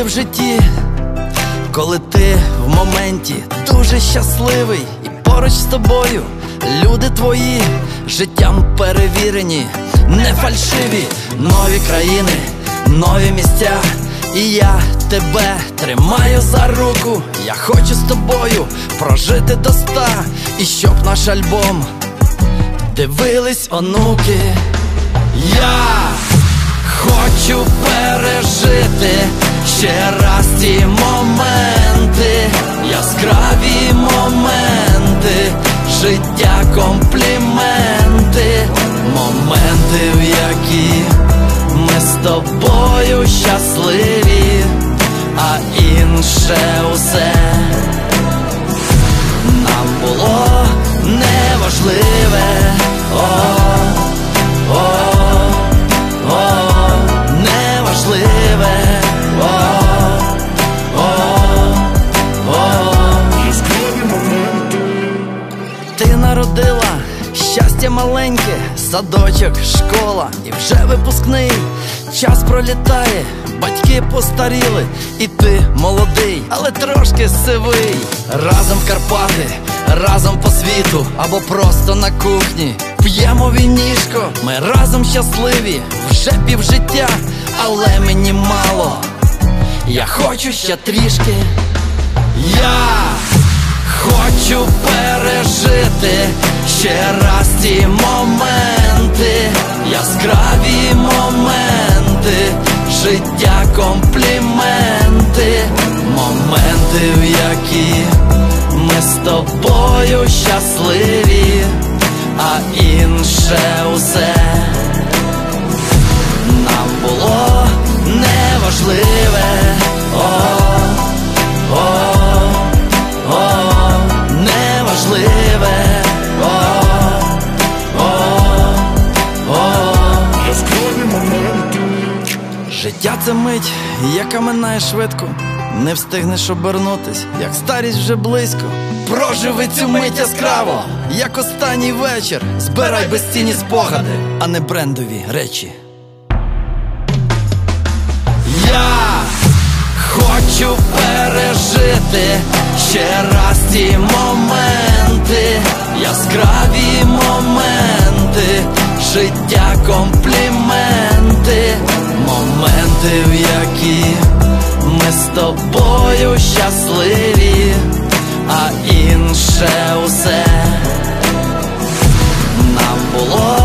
моменти в житті, коли ти в моменті дуже щасливий, і поруч з тобою люди твої життям перевірені, не фальшиві. Нові країни, нові місця, і я тебе тримаю за руку. Я хочу з тобою прожити до 100, і щоб наш альбом дивились онуки. Я хочу пережити ще раз ті моменти, яскраві моменти, життя компліменти, моменти, в які ми з тобою щасливі, а інше усе нам було неважливе. Неважливе. Ти народила щастя маленьке, садочок, школа і вже випускний. Час пролітає, батьки постаріли, і ти молодий, але трошки сивий. Разом в Карпати, разом по світу, або просто на кухні п'ємо вінішко. Ми разом щасливі, вже півжиття, але мені мало, я хочу ще трішки. Я хочу пережити ще раз ті моменти, яскраві моменти, життя компліменти, моменти, в які ми з тобою щасливі, а інше усе нам було неважливе. Неважливе. Життя — це мить, яка минає швидко, не встигнеш обернутись, як старість вже близько. Проживи цю мить яскраво, як останній вечір. Збирай безцінні спогади, а не брендові речі. Я хочу пережити ще раз ті моменти, яскраві моменти, життя компліменти, моменти, в які ми з тобою щасливі, а інше усе нам було